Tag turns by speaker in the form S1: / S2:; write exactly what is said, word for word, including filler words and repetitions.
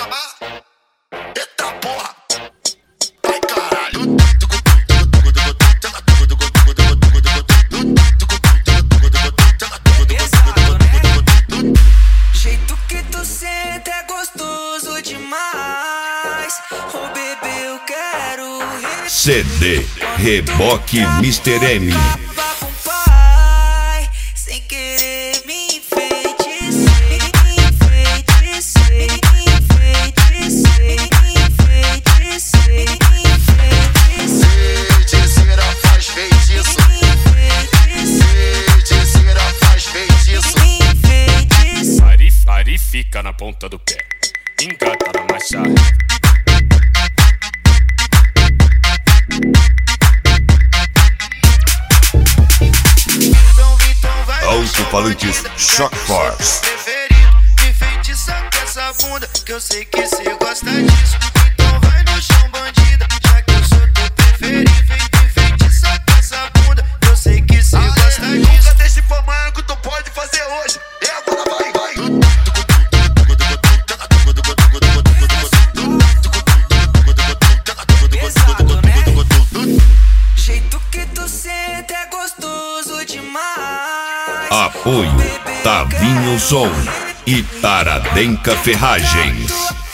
S1: mamar. Eita porra. Ai caralho.
S2: Jeito que tu senta é gostoso demais. Oh bebê, eu quero
S3: C D Reboque mister M.
S2: com pai, sem querer me enfeitiçei, enfeitiçei, enfeitiçei, enfeitiçei, enfeitiçei.
S1: Feiticeira faz feitiço. Feiticeira faz feitiço.
S4: Ari, Ari fica na ponta do pé, engata na marcha.
S3: Alto-falantes Shock Force.
S2: Me feitiça com essa bunda, que eu sei que cê gosta disso. Então vai no chão, bandida, já que eu sou teu preferido. Me feitiça com essa bunda, que eu sei que cê gosta disso.
S1: Nunca deixe pra amanhã que tu pode fazer hoje. E agora vai, vai.
S2: Pesado, né? Jeito que tu senta é gostoso demais.
S3: Apoio Tavinho Som e Taradenca Ferragens.